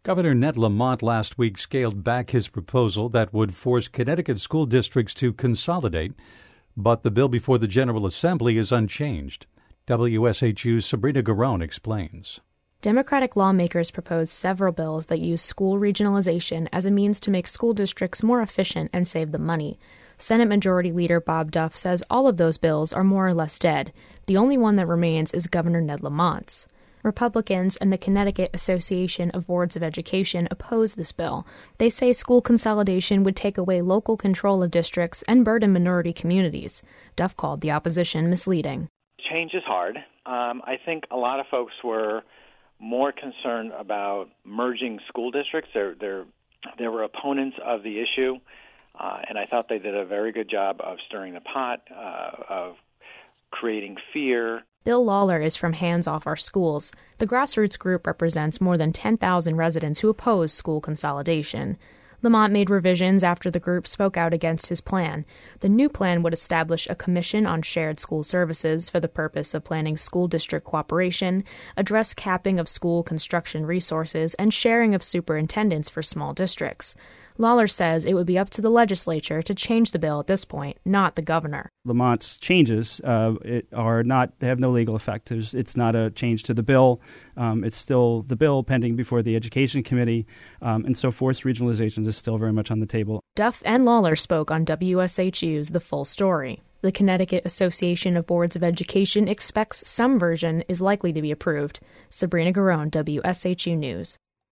Governor Ned Lamont last week scaled back his proposal that would force Connecticut school districts to consolidate, but the bill before the General Assembly is unchanged. WSHU's Sabrina Garone explains. Democratic lawmakers proposed several bills that use school regionalization as a means to make school districts more efficient and save them money. Senate Majority Leader Bob Duff says all of those bills are more or less dead. The only one that remains is Governor Ned Lamont's. Republicans and the Connecticut Association of Boards of Education oppose this bill. They say school consolidation would take away local control of districts and burden minority communities. Duff called the opposition misleading. Change is hard. I think a lot of folks were more concerned about merging school districts. There were opponents of the issue, and I thought they did a very good job of stirring the pot, of creating fear. Bill Lawler is from Hands Off Our Schools. The grassroots group represents more than 10,000 residents who oppose school consolidation. Lamont made revisions after the group spoke out against his plan. The new plan would establish a commission on shared school services for the purpose of planning school district cooperation, address capping of school construction resources, and sharing of superintendents for small districts. Lawler says it would be up to the legislature to change the bill at this point, not the governor. Lamont's changes have no legal effect. It's not a change to the bill. It's still the bill pending before the Education Committee, and so forced regionalization is still very much on the table. Duff and Lawler spoke on WSHU's The Full Story. The Connecticut Association of Boards of Education expects some version is likely to be approved. Sabrina Garone, WSHU News.